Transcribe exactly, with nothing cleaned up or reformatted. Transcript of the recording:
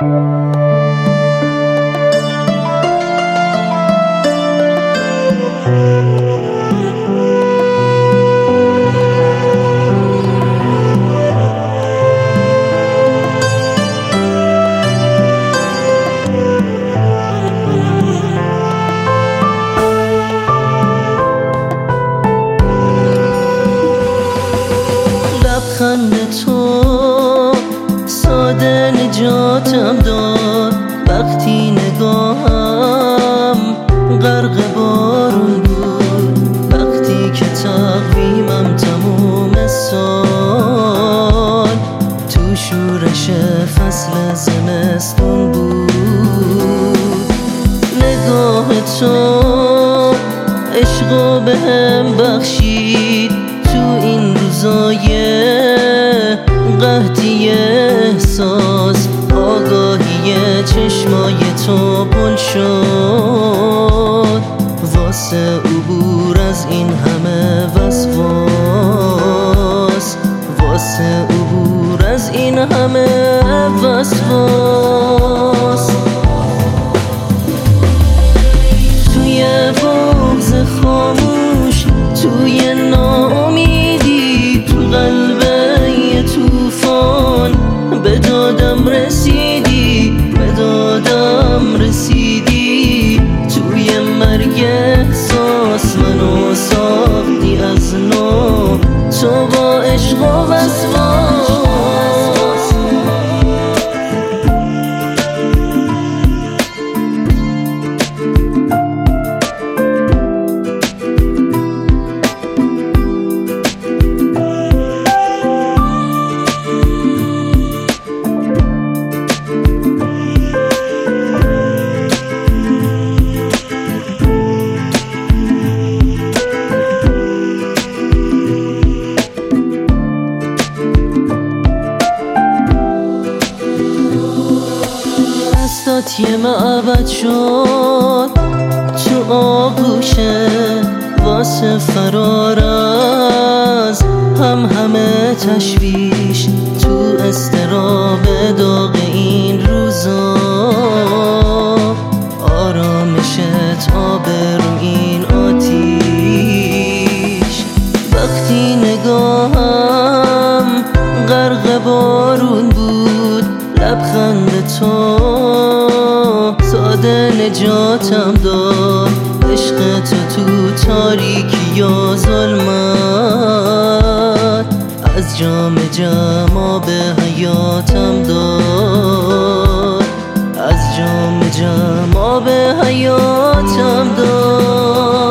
لبخند تو ساده نجاتم داد وقتی نگاهم غرق بارون بود، وقتی که تقویمم تموم سال تو شورش فصل زمستون بود. نگاه تو عشقو به هم بخشید تو این روزای قحطی احساس، آگاهی چشمای تو پل شد واسه عبور از این همه وسواس، واسه عبور از این همه وسواس. توی بغض خاموش، توی ناامیدی، تو قلب یه طوفان به دادم رسیدی، به دادم رسیدی. توی مرگ احساس منو ساختی از نو، تو با عشق و وسواس. دستات یه معبد شد تو آغوشه واسه فرار از هم همه تشویش، تو اضطراب داغ این روزا آرامشت آب رو این آتیش. وقتی نگاهم غرق بارون بود، لبخند تو ساده نجاتم داد، عشق تو تو تاریکی یا ظلمت از جام جم به حیاتم داد، از جام جم به حیاتم داد.